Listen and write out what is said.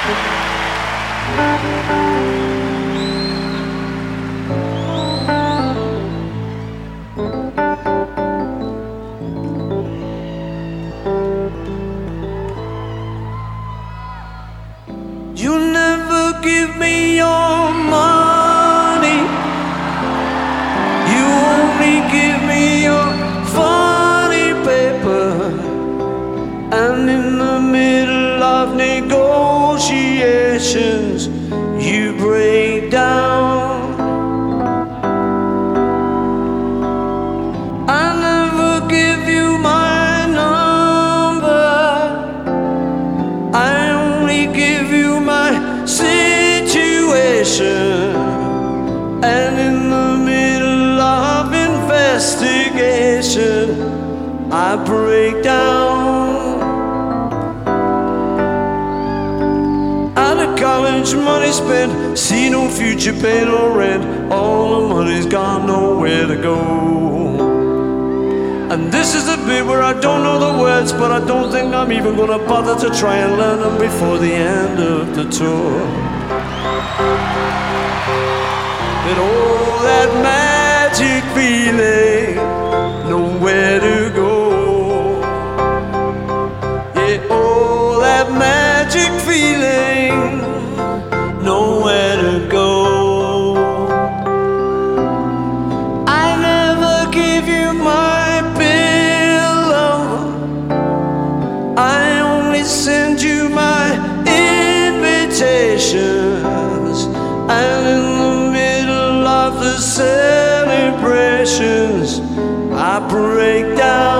You never give me your money. You only give me your funny paper. And in the middle of negotiations, you break down. I never give you my number. I only give you my situation. And in the middle of investigation, I break down. Out of college, money spent, see no future, pay no rent. All the money's gone, nowhere to go. And this is the bit where I don't know the words, but I don't think I'm even gonna bother to try and learn them before the end of the tour. And oh, that magic feeling, nowhere to go. Yeah, oh, that magic feeling, nowhere to go. I never give you my pillow. I only send you my invitations. And in the middle of the celebrations, I break down.